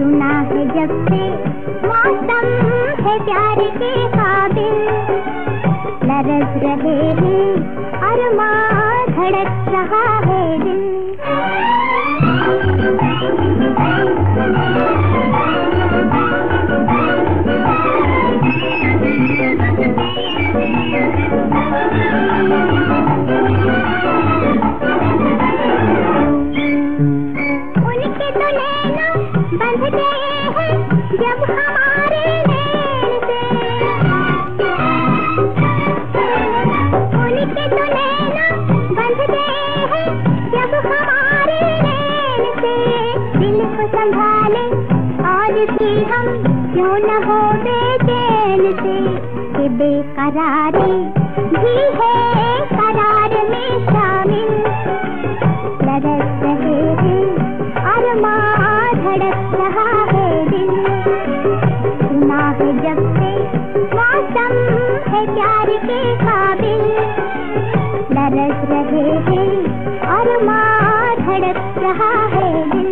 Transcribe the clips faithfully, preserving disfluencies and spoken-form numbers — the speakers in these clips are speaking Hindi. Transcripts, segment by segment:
सुना है जब से मौसम है प्यार के काबिल, लरज रहे हैं अरमां धड़क रहा है दिल। उनके तो नैना बंध गए हैं जब हमारे नैन से, उनके तो नैना बंध गए हैं जब हमारे नैन से। दिल को संभाले और भी हम क्यों न हो बेचैन से, कि बेकरारी भी है करार में शामिल, लरज रहे हैं अरमां धड़क रहा है दिल। सुना है जब से मौसम है प्यार के काबिल, लरज रहे हैं अरमां धड़क रहा है दिल।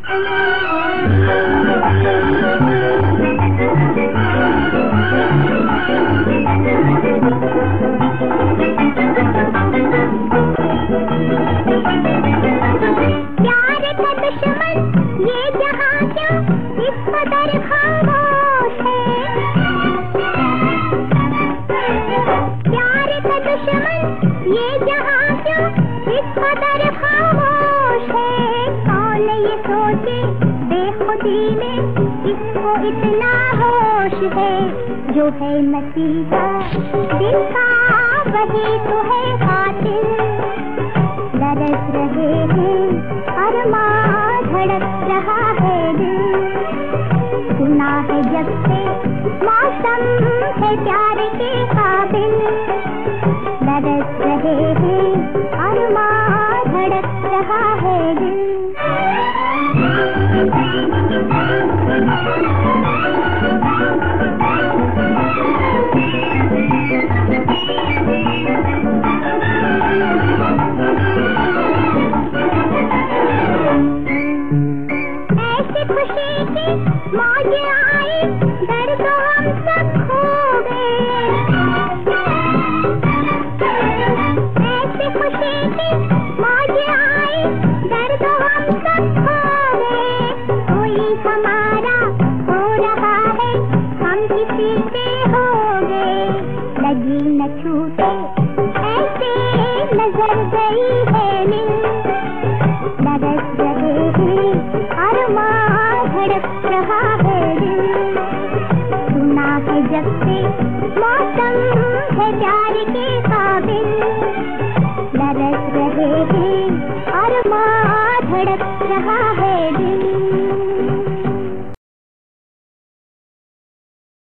प्यार का दुश्मन ये जहां क्यों इस कदर खामोश है, प्यार का दुश्मन ये जहां क्यों इस कदर खामोश है। कौन ये सोचे बेखुदी में इसको इतना होश है, जो है नतीजा दिल का वही तो है कातिल, लरज रहे हैं अरमां धड़क रहा है दिल। सुना है जब से मौसम है प्यार के काबिल, लरज रहे हैं अरमां धड़क रहा है दिल। ऐसी खुशी की मौज आई दर्द हम सब खो गए, ऐसी खुशी की मौज आई दर्द हम सब खो गए। कोई हमारा हो रहा है हम किसी के हो गए, लगी न छूटे ऐसे नजर गई है मिल, लरज रहे हैं अरमां धड़क रहा है दिल। सुना है जब से मौसम है प्यार के